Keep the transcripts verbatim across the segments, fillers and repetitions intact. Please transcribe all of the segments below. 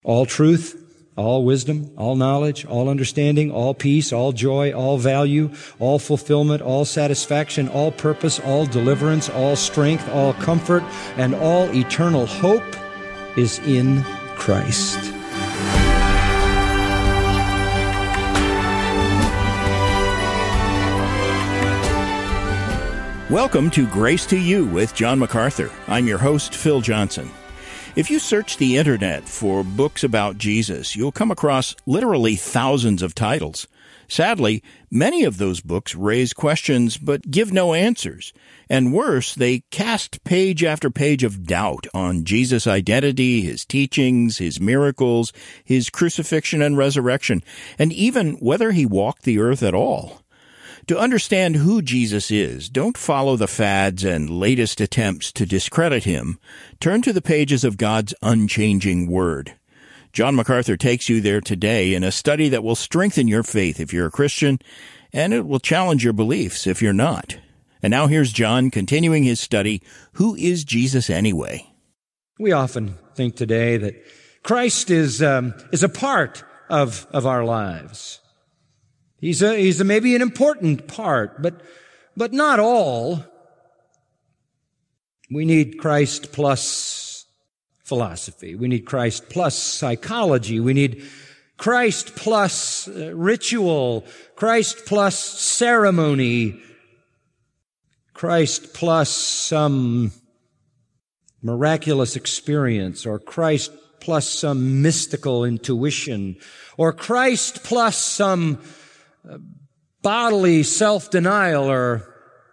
all truth, all wisdom, all knowledge, all understanding, all peace, all joy, all value, all fulfillment, all satisfaction, all purpose, all deliverance, all strength, all comfort, and all eternal hope is in Christ. Welcome to Grace to You with John MacArthur. I'm your host, Phil Johnson. If you search the internet for books about Jesus, you'll come across literally thousands of titles. Sadly, many of those books raise questions but give no answers. And worse, they cast page after page of doubt on Jesus' identity, his teachings, his miracles, his crucifixion and resurrection, and even whether he walked the earth at all. To understand who Jesus is, don't follow the fads and latest attempts to discredit him. Turn to the pages of God's unchanging Word. John MacArthur takes you there today in a study that will strengthen your faith if you're a Christian, and it will challenge your beliefs if you're not. And now here's John continuing his study, Who is Jesus anyway? We often think today that Christ is um, is a part of, of our lives. He's a, he's a maybe an important part, but, but not all. We need Christ plus philosophy. We need Christ plus psychology. We need Christ plus uh, ritual. Christ plus ceremony. Christ plus some miraculous experience, or Christ plus some mystical intuition, or Christ plus some Uh, bodily self-denial or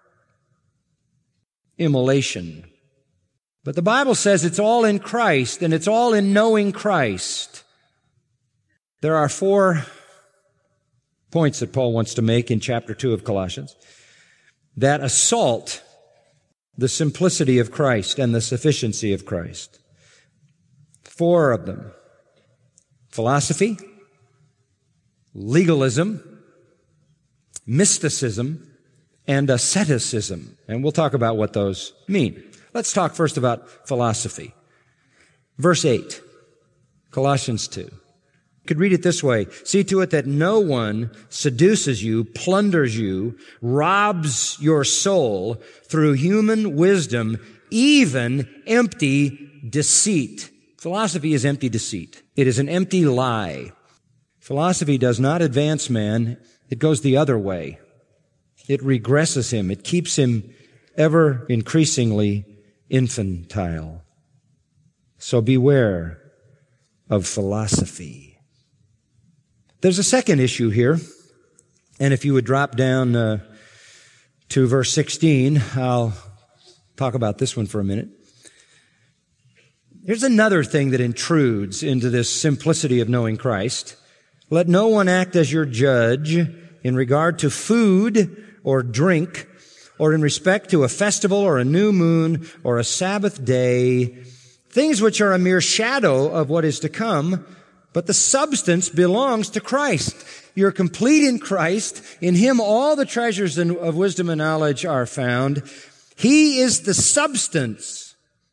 immolation. But the Bible says it's all in Christ, and it's all in knowing Christ. There are four points that Paul wants to make in chapter two of Colossians that assault the simplicity of Christ and the sufficiency of Christ. Four of them: philosophy, legalism, mysticism, and asceticism. And we'll talk about what those mean. Let's talk first about philosophy. Verse eight, Colossians two. You could read it this way: see to it that no one seduces you, plunders you, robs your soul through human wisdom, even empty deceit. Philosophy is empty deceit. It is an empty lie. Philosophy does not advance man. It goes the other way. It regresses him. It keeps him ever increasingly infantile. So beware of philosophy. There's a second issue here. And if you would drop down uh, to verse sixteen, I'll talk about this one for a minute. Here's another thing that intrudes into this simplicity of knowing Christ. Let no one act as your judge in regard to food or drink, or in respect to a festival or a new moon or a Sabbath day, things which are a mere shadow of what is to come, but the substance belongs to Christ. You're complete in Christ. In Him all the treasures of wisdom and knowledge are found. He is the substance.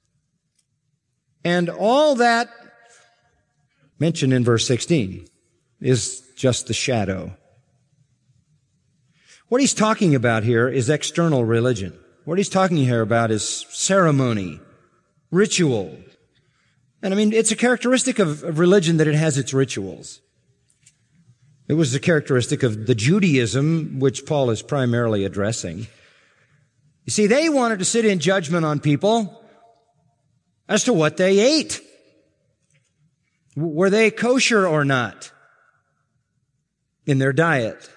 And all that mentioned in verse sixteen is just the shadow. What he's talking about here is external religion. What he's talking here about is ceremony, ritual. And I mean, it's a characteristic of, of religion that it has its rituals. It was a characteristic of the Judaism, which Paul is primarily addressing. You see, they wanted to sit in judgment on people as to what they ate. Were they kosher or not in their diet?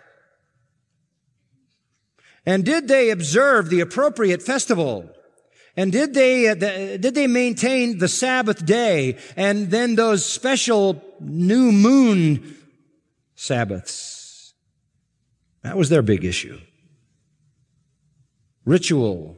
And did they observe the appropriate festival? And did they, uh, the, did they maintain the Sabbath day and then those special new moon Sabbaths? That was their big issue. Ritual.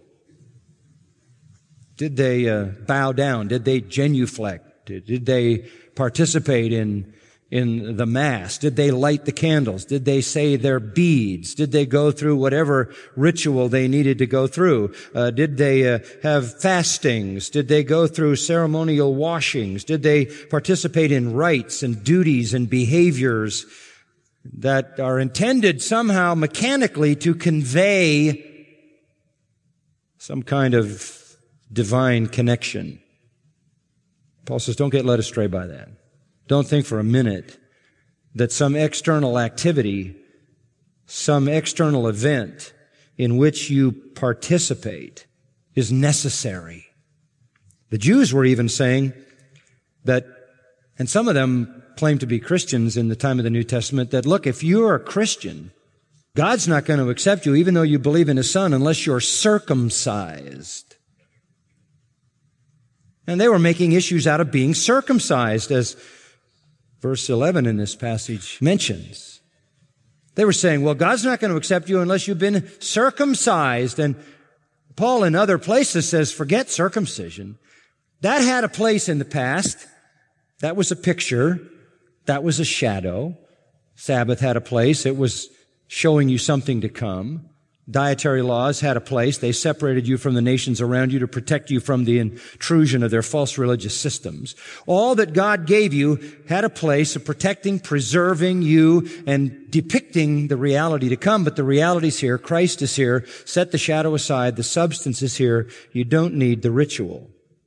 Did they uh, bow down? Did they genuflect? Did, did they participate in in the Mass? Did they light the candles? Did they say their beads? Did they go through whatever ritual they needed to go through? Uh, did they uh, have fastings? Did they go through ceremonial washings? Did they participate in rites and duties and behaviors that are intended somehow mechanically to convey some kind of divine connection? Paul says, don't get led astray by that. Don't think for a minute that some external activity, some external event in which you participate is necessary. The Jews were even saying that, and some of them claimed to be Christians in the time of the New Testament, that, look, if you're a Christian, God's not going to accept you even though you believe in His Son unless you're circumcised. And they were making issues out of being circumcised, as verse eleven in this passage mentions. They were saying, well, God's not going to accept you unless you've been circumcised. And Paul in other places says, forget circumcision. That had a place in the past. That was a picture. That was a shadow. Sabbath had a place. It was showing you something to come. Dietary laws had a place. They separated you from the nations around you to protect you from the intrusion of their false religious systems. All that God gave you had a place of protecting, preserving you, and depicting the reality to come. But the reality's here. Christ is here. Set the shadow aside. The substance is here. You don't need the ritual.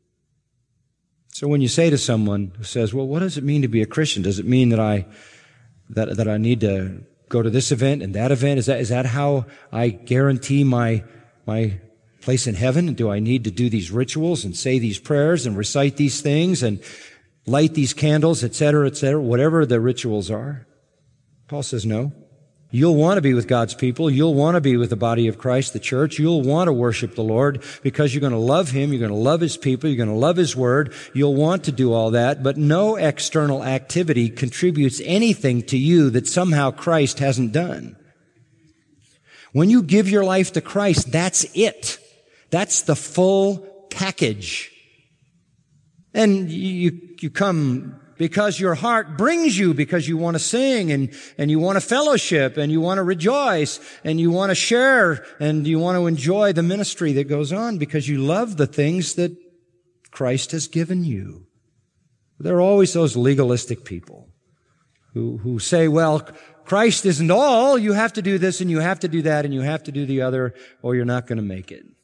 So when you say to someone who says, well, what does it mean to be a Christian? Does it mean that I, that, that I need to go to this event and that event? Is that, is that how I guarantee my, my place in heaven? And do I need to do these rituals and say these prayers and recite these things and light these candles, et cetera, et cetera, whatever the rituals are? Paul says no. You'll want to be with God's people. You'll want to be with the body of Christ, the church. You'll want to worship the Lord because you're going to love Him. You're going to love His people. You're going to love His Word. You'll want to do all that, but no external activity contributes anything to you that somehow Christ hasn't done. When you give your life to Christ, that's it. That's the full package. And you, you come because your heart brings you, because you want to sing and, and you want to fellowship and you want to rejoice and you want to share and you want to enjoy the ministry that goes on because you love the things that Christ has given you. There are always those legalistic people who, who say, well, Christ isn't all. You have to do this and you have to do that and you have to do the other or you're not going to make it.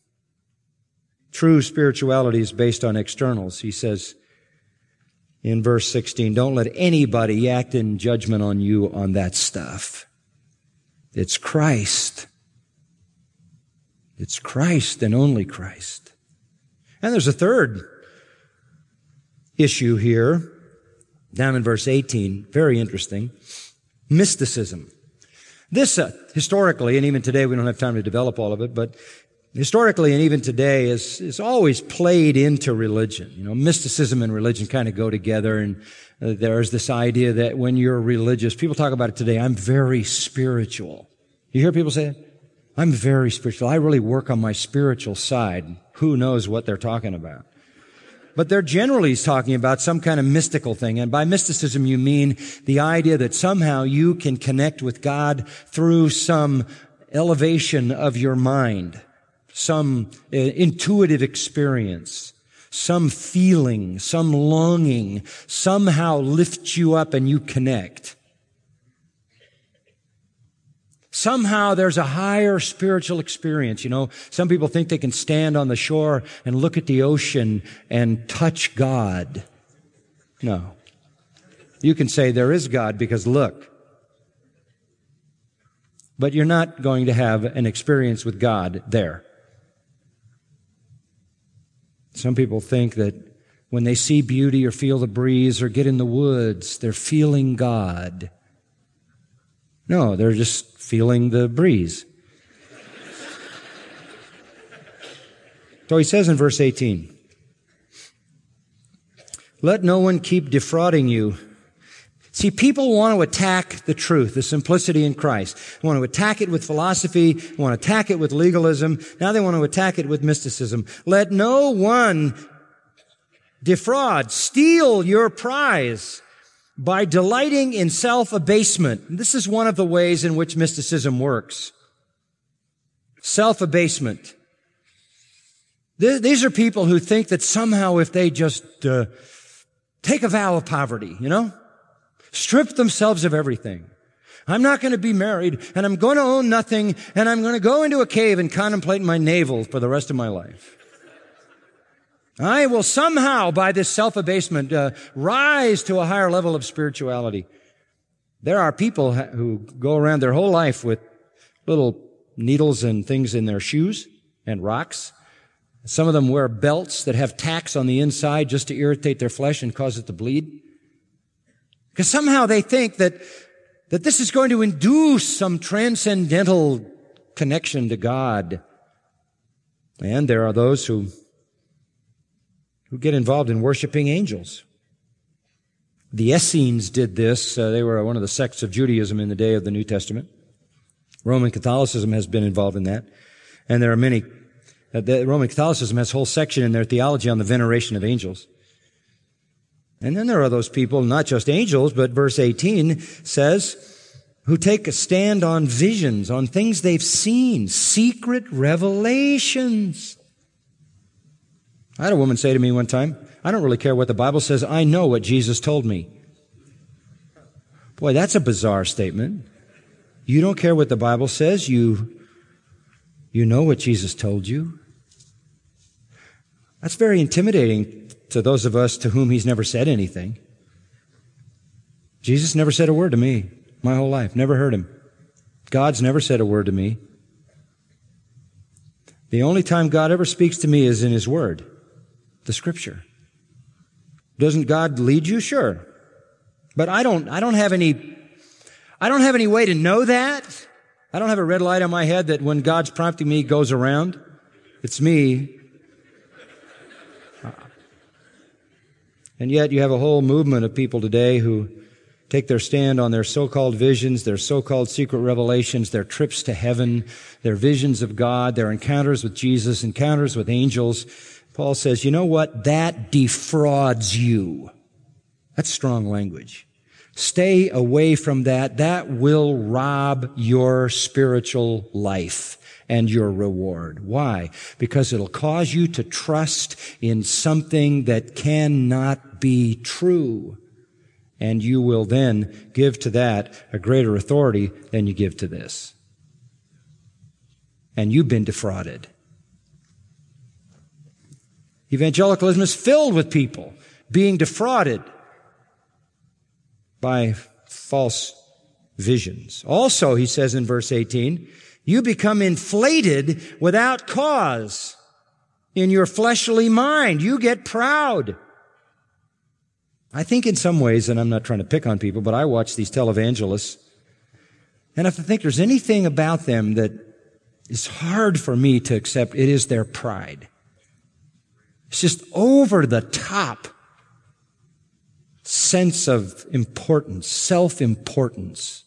True spirituality is based on externals. He says, in verse sixteen, don't let anybody act in judgment on you on that stuff. It's Christ. It's Christ and only Christ. And there's a third issue here, down in verse eighteen, very interesting. Mysticism. This, uh, historically, and even today, we don't have time to develop all of it, but historically and even today is, is always played into religion. You know, mysticism and religion kind of go together, and uh, there's this idea that when you're religious, people talk about it today, I'm very spiritual. You hear people say it? I'm very spiritual. I really work on my spiritual side. Who knows what they're talking about? But they're generally talking about some kind of mystical thing. And by mysticism, you mean the idea that somehow you can connect with God through some elevation of your mind, some uh, intuitive experience, some feeling, some longing, somehow lifts you up and you connect. Somehow there's a higher spiritual experience. You know, some people think they can stand on the shore and look at the ocean and touch God. No. You can say there is God because look. But you're not going to have an experience with God there. Some people think that when they see beauty or feel the breeze or get in the woods, they're feeling God. No, they're just feeling the breeze. So he says in verse eighteen, let no one keep defrauding you. See, people want to attack the truth, the simplicity in Christ. They want to attack it with philosophy. They want to attack it with legalism. Now they want to attack it with mysticism. Let no one defraud, steal your prize by delighting in self-abasement. This is one of the ways in which mysticism works. Self-abasement. These are people who think that somehow if they just uh, take a vow of poverty, you know, strip themselves of everything. I'm not going to be married, and I'm going to own nothing, and I'm going to go into a cave and contemplate my navel for the rest of my life. I will somehow, by this self-abasement, uh, rise to a higher level of spirituality. There are people who go around their whole life with little needles and things in their shoes and rocks. Some of them wear belts that have tacks on the inside just to irritate their flesh and cause it to bleed. Because somehow they think that, that this is going to induce some transcendental connection to God. And there are those who, who get involved in worshiping angels. The Essenes did this. Uh, they were one of the sects of Judaism in the day of the New Testament. Roman Catholicism has been involved in that. And there are many Uh, the Roman Catholicism has a whole section in their theology on the veneration of angels. And then there are those people, not just angels, but verse eighteen says, who take a stand on visions, on things they've seen, secret revelations. I had a woman say to me one time, I don't really care what the Bible says, I know what Jesus told me. Boy, that's a bizarre statement. You don't care what the Bible says, you You know what Jesus told you. That's very intimidating to those of us to whom He's never said anything. Jesus never said a word to me my whole life. Never heard Him. God's never said a word to me. The only time God ever speaks to me is in His Word, the Scripture. Doesn't God lead you? Sure. But I don't, I don't have any, I don't have any way to know that. I don't have a red light on my head that when God's prompting me goes around. It's me. And yet you have a whole movement of people today who take their stand on their so-called visions, their so-called secret revelations, their trips to heaven, their visions of God, their encounters with Jesus, encounters with angels. Paul says, you know what? That defrauds you. That's strong language. Stay away from that. That will rob your spiritual life and your reward. Why? Because it'll cause you to trust in something that cannot be true. And you will then give to that a greater authority than you give to this. And you've been defrauded. Evangelicalism is filled with people being defrauded by false visions. Also, he says in verse eighteen, you become inflated without cause in your fleshly mind. You get proud. I think in some ways, and I'm not trying to pick on people, but I watch these televangelists, and if I think there's anything about them that is hard for me to accept, it is their pride. It's just over the top sense of importance, self-importance.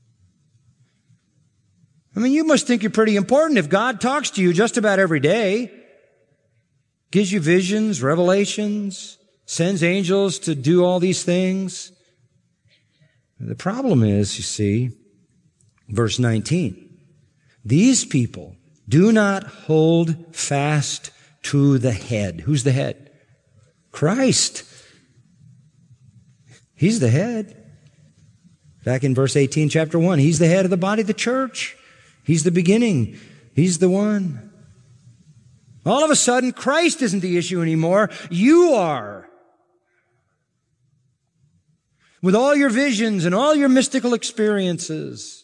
I mean, you must think you're pretty important if God talks to you just about every day, gives you visions, revelations, sends angels to do all these things. The problem is, you see, verse nineteen, these people do not hold fast to the head. Who's the head? Christ. He's the head. Back in verse eighteen, chapter one, He's the head of the body of the church. He's the beginning. He's the one. All of a sudden, Christ isn't the issue anymore. You are. With all your visions and all your mystical experiences,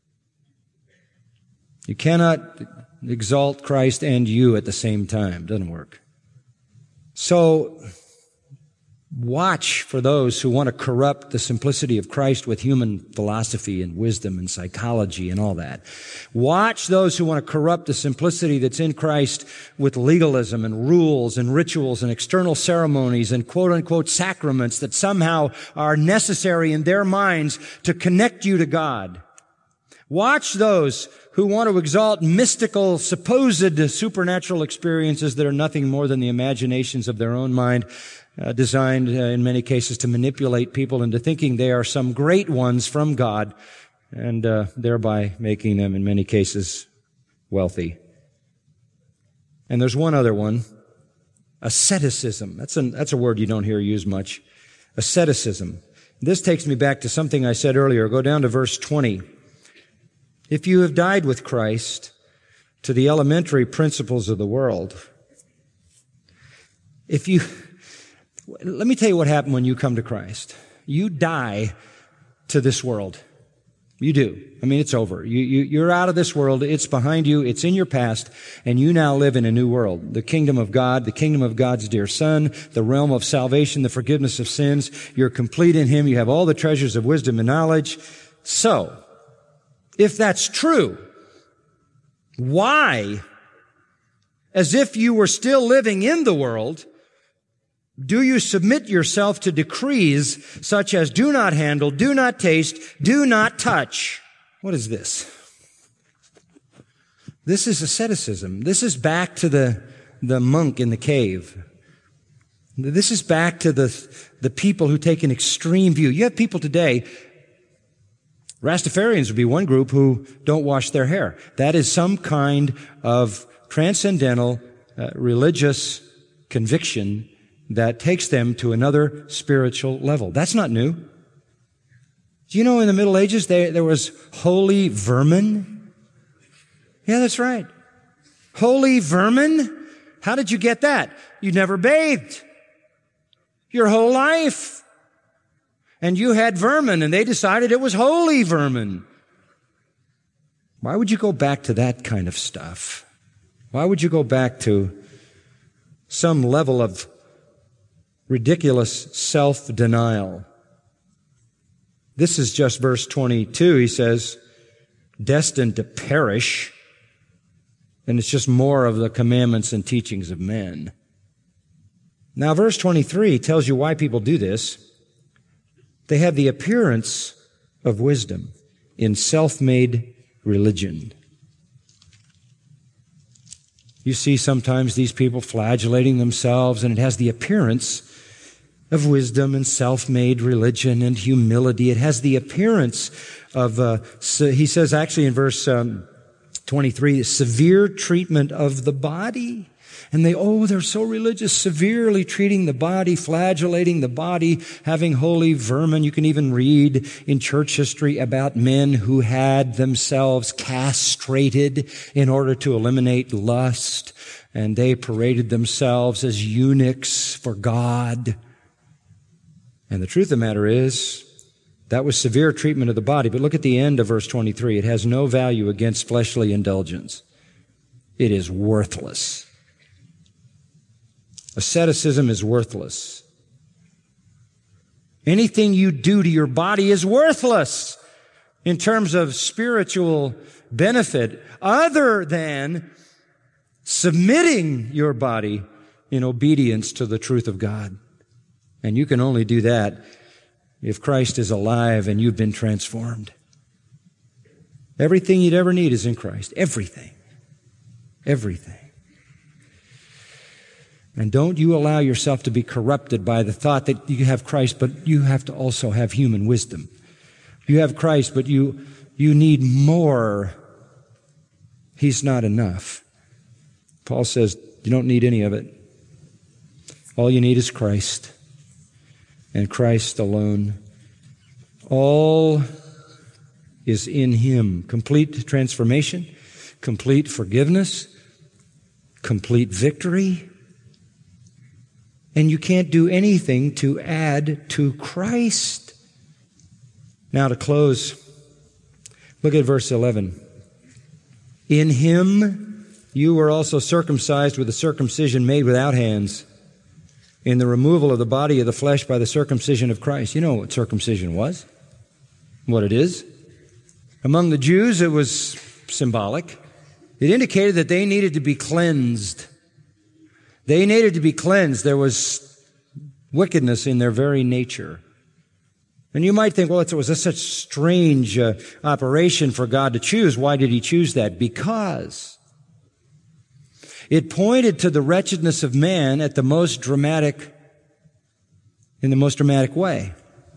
you cannot exalt Christ and you at the same time. It doesn't work. So, watch for those who want to corrupt the simplicity of Christ with human philosophy and wisdom and psychology and all that. Watch those who want to corrupt the simplicity that's in Christ with legalism and rules and rituals and external ceremonies and quote-unquote sacraments that somehow are necessary in their minds to connect you to God. Watch those who want to exalt mystical, supposed supernatural experiences that are nothing more than the imaginations of their own mind. uh, designed uh, in many cases to manipulate people into thinking they are some great ones from God, and uh, thereby making them, in many cases, wealthy. And there's one other one, asceticism. That's a, that's a word you don't hear used much. Asceticism. This takes me back to something I said earlier. Go down to verse twenty. If you have died with Christ to the elementary principles of the world, if you, let me tell you what happened when you come to Christ. You die to this world. You do. I mean, it's over. You, you, you're out of this world. It's behind you. It's in your past. And you now live in a new world. The kingdom of God, the kingdom of God's dear Son, the realm of salvation, the forgiveness of sins. You're complete in Him. You have all the treasures of wisdom and knowledge. So, if that's true, why, as if you were still living in the world, do you submit yourself to decrees such as do not handle, do not taste, do not touch? What is this? This is asceticism. This is back to the, the monk in the cave. This is back to the, the people who take an extreme view. You have people today, Rastafarians would be one group who don't wash their hair. That is some kind of transcendental uh, religious conviction that takes them to another spiritual level. That's not new. Do you know in the Middle Ages there, there was holy vermin? Yeah, that's right. Holy vermin? How did you get that? You never bathed your whole life. And you had vermin, and they decided it was holy vermin. Why would you go back to that kind of stuff? Why would you go back to some level of ridiculous self-denial? This is just verse twenty-two. He says, destined to perish. And it's just more of the commandments and teachings of men. Now, verse twenty-three tells you why people do this. They have the appearance of wisdom in self-made religion. You see sometimes these people flagellating themselves, and it has the appearance of wisdom and self-made religion and humility. It has the appearance of, uh, so he says actually in verse um, twenty-three, severe treatment of the body. And they, oh, they're so religious, severely treating the body, flagellating the body, having holy vermin. You can even read in church history about men who had themselves castrated in order to eliminate lust. And they paraded themselves as eunuchs for God. And the truth of the matter is, that was severe treatment of the body. But look at the end of verse twenty-three. It has no value against fleshly indulgence. It is worthless. Asceticism is worthless. Anything you do to your body is worthless in terms of spiritual benefit other than submitting your body in obedience to the truth of God. And you can only do that if Christ is alive and you've been transformed. Everything you'd ever need is in Christ. Everything. Everything. And don't you allow yourself to be corrupted by the thought that you have Christ, but you have to also have human wisdom. You have Christ, but you, you need more. He's not enough. Paul says you don't need any of it. All you need is Christ, and Christ alone. All is in Him. Complete transformation, complete forgiveness, complete victory. And you can't do anything to add to Christ. Now to close, look at verse eleven. In Him you were also circumcised with a circumcision made without hands, in the removal of the body of the flesh by the circumcision of Christ. You know what circumcision was, what it is. Among the Jews it was symbolic. It indicated that they needed to be cleansed. They needed to be cleansed. There was wickedness in their very nature. And you might think, well, it was a such strange uh, operation for God to choose. Why did He choose that? Because it pointed to the wretchedness of man at the most dramatic in the most dramatic way.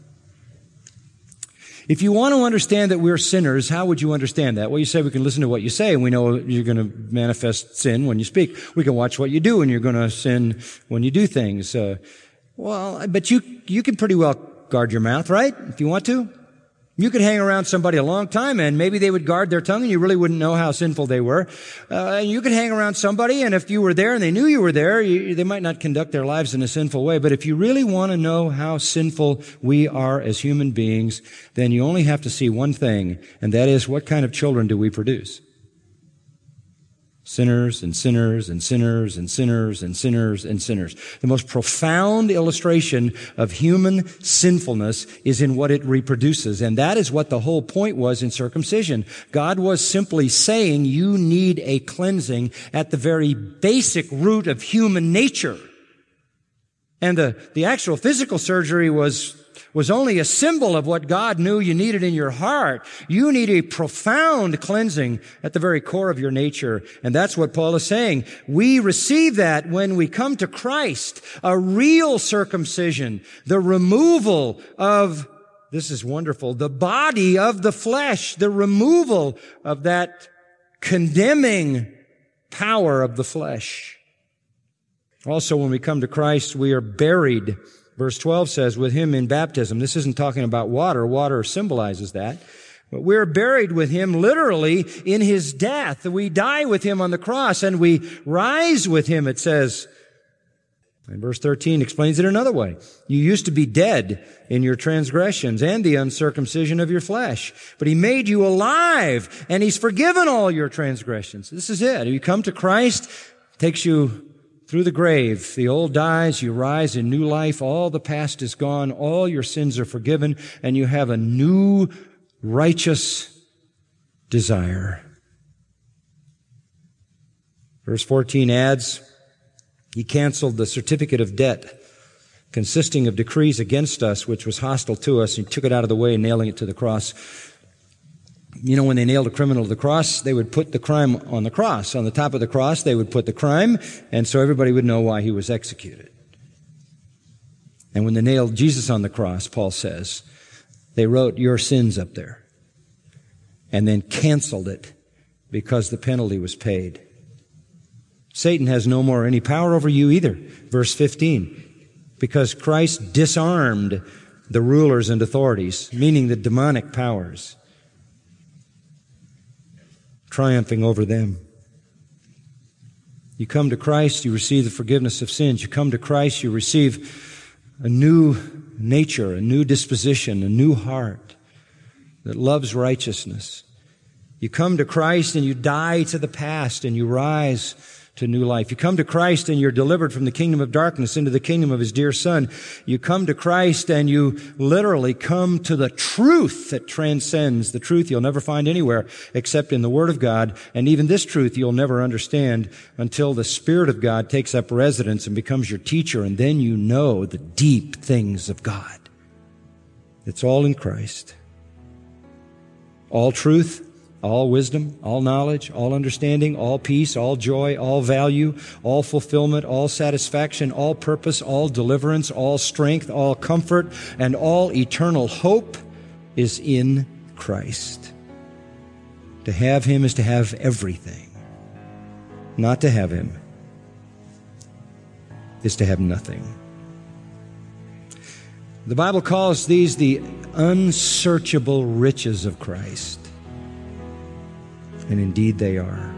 If you want to understand that we're sinners, how would you understand that? Well, you say we can listen to what you say, and we know you're going to manifest sin when you speak. We can watch what you do, and you're going to sin when you do things. Uh, well, but you you can pretty well guard your mouth, right? If you want to. You could hang around somebody a long time, and maybe they would guard their tongue, and you really wouldn't know how sinful they were. Uh, you could hang around somebody, and if you were there and they knew you were there, you, they might not conduct their lives in a sinful way. But if you really want to know how sinful we are as human beings, then you only have to see one thing, and that is, what kind of children do we produce? Sinners and sinners and sinners and sinners and sinners and sinners. The most profound illustration of human sinfulness is in what it reproduces. And that is what the whole point was in circumcision. God was simply saying you need a cleansing at the very basic root of human nature. And the, the actual physical surgery was was only a symbol of what God knew you needed in your heart. You need a profound cleansing at the very core of your nature. And that's what Paul is saying. We receive that when we come to Christ, a real circumcision, the removal of, this is wonderful, the body of the flesh, the removal of that condemning power of the flesh. Also, when we come to Christ, we are buried. Verse twelve says, with him in baptism. This isn't talking about water. Water symbolizes that. But we're buried with him literally in his death. We die with him on the cross and we rise with him, it says. And verse thirteen explains it another way. You used to be dead in your transgressions and the uncircumcision of your flesh. But he made you alive and he's forgiven all your transgressions. This is it. You come to Christ, takes you through the grave. The old dies, you rise in new life. All the past is gone. All your sins are forgiven, and you have a new righteous desire. Verse fourteen adds, he canceled the certificate of debt consisting of decrees against us, which was hostile to us. He took it out of the way, nailing it to the cross. You know, when they nailed a criminal to the cross, they would put the crime on the cross. On the top of the cross, they would put the crime, and so everybody would know why he was executed. And when they nailed Jesus on the cross, Paul says, they wrote your sins up there and then canceled it because the penalty was paid. Satan has no more any power over you either. Verse fifteen, because Christ disarmed the rulers and authorities, meaning the demonic powers, triumphing over them. You come to Christ, you receive the forgiveness of sins. You come to Christ, you receive a new nature, a new disposition, a new heart that loves righteousness. You come to Christ and you die to the past and you rise to new life. You come to Christ and you're delivered from the kingdom of darkness into the kingdom of his dear Son. You come to Christ and you literally come to the truth that transcends the truth you'll never find anywhere except in the Word of God. And even this truth you'll never understand until the Spirit of God takes up residence and becomes your teacher, and then you know the deep things of God. It's all in Christ. All truth, all wisdom, all knowledge, all understanding, all peace, all joy, all value, all fulfillment, all satisfaction, all purpose, all deliverance, all strength, all comfort, and all eternal hope is in Christ. To have him is to have everything. Not to have him is to have nothing. The Bible calls these the unsearchable riches of Christ. And indeed they are.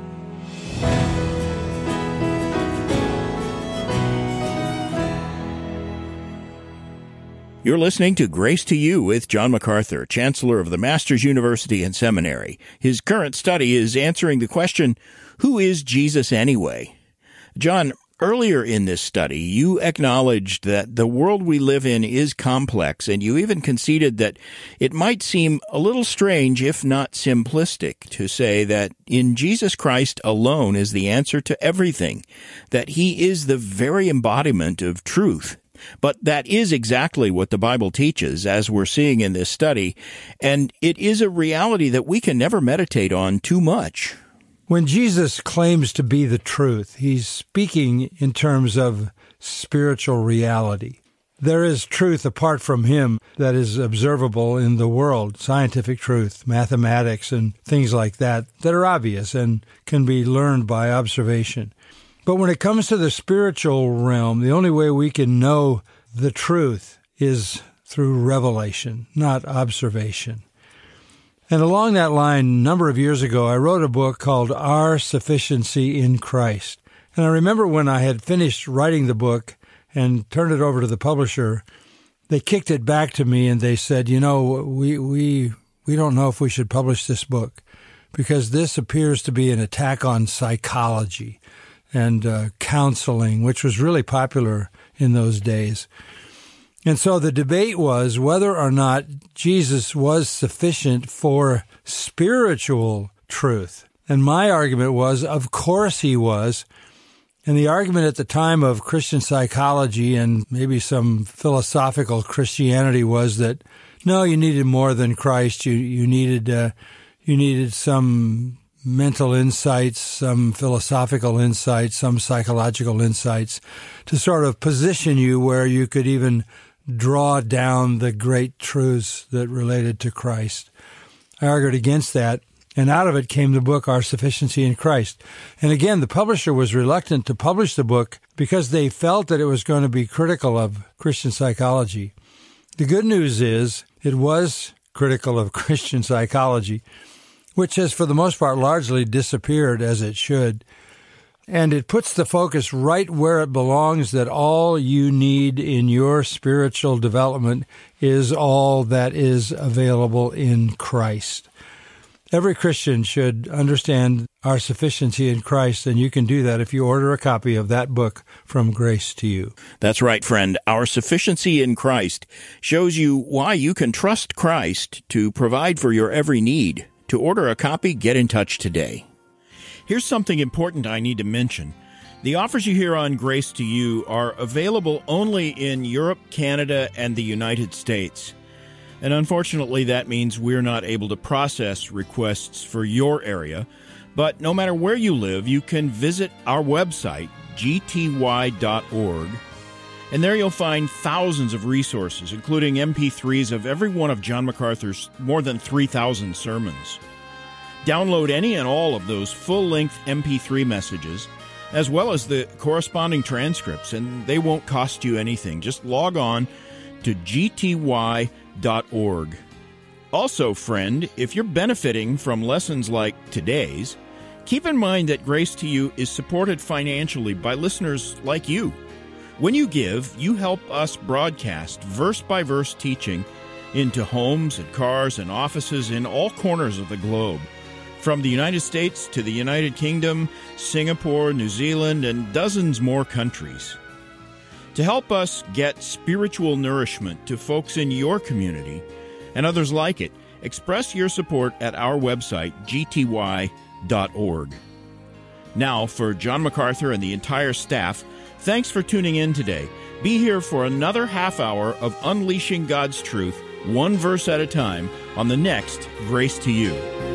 You're listening to Grace to You with John MacArthur, Chancellor of the Masters University and Seminary. His current study is answering the question, who is Jesus anyway? John, earlier in this study, you acknowledged that the world we live in is complex, and you even conceded that it might seem a little strange, if not simplistic, to say that in Jesus Christ alone is the answer to everything, that he is the very embodiment of truth. But that is exactly what the Bible teaches, as we're seeing in this study, and it is a reality that we can never meditate on too much. When Jesus claims to be the truth, he's speaking in terms of spiritual reality. there is truth apart from him that is observable in the world, scientific truth, mathematics, and things like that, that are obvious and can be learned by observation. But when it comes to the spiritual realm, the only way we can know the truth is through revelation, not observation. And along that line, a number of years ago, I wrote a book called Our Sufficiency in Christ. And I remember when I had finished writing the book and turned it over to the publisher, they kicked it back to me and they said, you know, we we we don't know if we should publish this book because this appears to be an attack on psychology and uh, counseling, which was really popular in those days. And so the debate was whether or not Jesus was sufficient for spiritual truth. And my argument was, of course he was. And the argument at the time of Christian psychology and maybe some philosophical Christianity was that, no, you needed more than Christ. You you needed uh, you needed some mental insights, some philosophical insights, some psychological insights to sort of position you where you could even draw down the great truths that related to Christ. I argued against that, and out of it came the book, Our Sufficiency in Christ. And again, the publisher was reluctant to publish the book because they felt that it was going to be critical of Christian psychology. The good news is it was critical of Christian psychology, which has for the most part largely disappeared as it should. And it puts the focus right where it belongs, that all you need in your spiritual development is all that is available in Christ. Every Christian should understand our sufficiency in Christ, and you can do that if you order a copy of that book from Grace to You. That's right, friend. Our Sufficiency in Christ shows you why you can trust Christ to provide for your every need. To order a copy, get in touch today. Here's something important I need to mention. The offers you hear on Grace to You are available only in Europe, Canada, and the United States. And unfortunately, that means we're not able to process requests for your area. But no matter where you live, you can visit our website, g t y dot org, and there you'll find thousands of resources, including M P threes of every one of John MacArthur's more than three thousand sermons. Download any and all of those full-length M P three messages, as well as the corresponding transcripts, and they won't cost you anything. Just log on to g t y dot org. Also, friend, if you're benefiting from lessons like today's, keep in mind that Grace to You is supported financially by listeners like you. When you give, you help us broadcast verse-by-verse teaching into homes and cars and offices in all corners of the globe, from the United States to the United Kingdom, Singapore, New Zealand, and dozens more countries. To help us get spiritual nourishment to folks in your community and others like it, express your support at our website, g t y dot org. Now, for John MacArthur and the entire staff, thanks for tuning in today. Be here for another half hour of unleashing God's truth, one verse at a time, on the next Grace to You.